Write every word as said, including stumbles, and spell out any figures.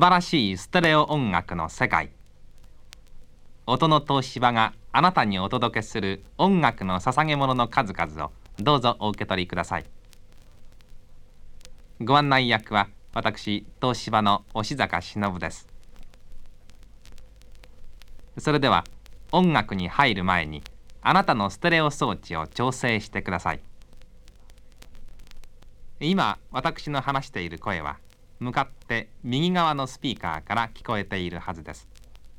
素晴らしいステレオ音楽の世界。音の東芝があなたにお届けする音楽の捧げ物の数々をどうぞお受け取りください。ご案内役は私東芝の押坂忍です。それでは音楽に入る前にあなたのステレオ装置を調整してください。今私の話している声は向かって右側のスピーカーから聞こえているはずです。